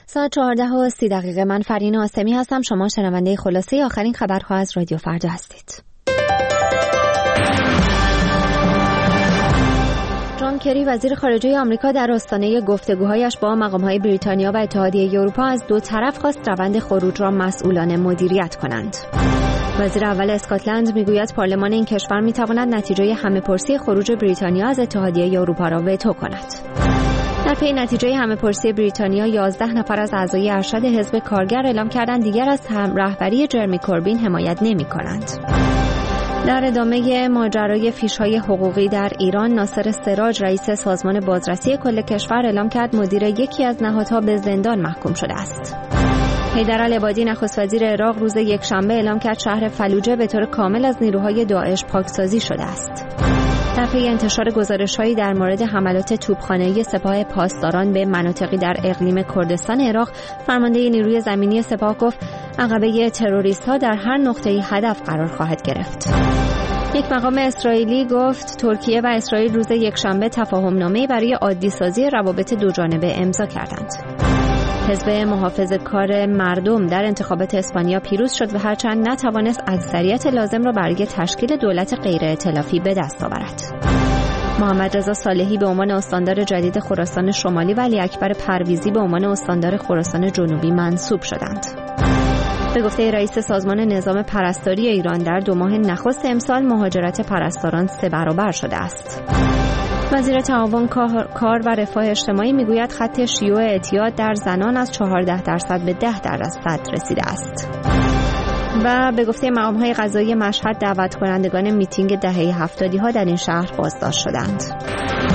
ساعت 14:30 من فرین آسمی هستم. شما شنونده خلاصه آخرین خبرها از رادیو فردا هستید. جان کری وزیر خارجه آمریکا در آستانه گفتگوهایش با مقام‌های بریتانیا و اتحادیه اروپا از دو طرف خواست روند خروج را مسئولانه مدیریت کنند. وزیر اول اسکاتلند میگوید پارلمان این کشور میتواند نتیجه همه‌پرسی خروج بریتانیا از اتحادیه اروپا را وتو کند. در پی نتیجه همه‌پرسی بریتانیا 11 نفر از اعضای ارشد حزب کارگر اعلام کردند دیگر از رهبری جرمی کوربین حمایت نمی‌کنند. در ادامه ماجرای فیش‌های حقوقی در ایران، ناصر سراج رئیس سازمان بازرسی کل کشور اعلام کرد مدیر یکی از نهادها به زندان محکوم شده است. حیدر العبادی نخست وزیر عراق روز یکشنبه اعلام کرد شهر فلوجه به طور کامل از نیروهای داعش پاکسازی شده است. در پی انتشار گزارش‌هایی در مورد حملات توپخانه‌ای سپاه پاسداران به مناطقی در اقلیم کردستان عراق، فرمانده نیروی زمینی سپاه گفت عقبه تروریست‌ها در هر نقطه‌ای هدف قرار خواهد گرفت. یک مقام اسرائیلی گفت ترکیه و اسرائیل روز یکشنبه تفاهم‌نامه‌ای برای عادی‌سازی روابط دوجانبه امضا کردند. حزب محافظه‌کار مردم در انتخابات اسپانیا پیروز شد و هرچند نتوانست اکثریت لازم را برای تشکیل دولت غیر ائتلافی به دست آورد. محمد رضا صالحی به عنوان استاندار جدید خراسان شمالی و علی اکبر پرویزی به عنوان استاندار خراسان جنوبی منصوب شدند. به گفته رئیس سازمان نظام پرستاری ایران در 2 ماه نخست امسال مهاجرت پرستاران 3 برابر شده است. وزیر تعاون کار و رفاه اجتماعی میگوید خط شیوع اعتیاد در زنان از 14% به 10% رسیده است. و به گفته مقام‌های قضایی مشهد دعوت کنندگان میتینگ دهه 70 ها در این شهر بازداشت شدند.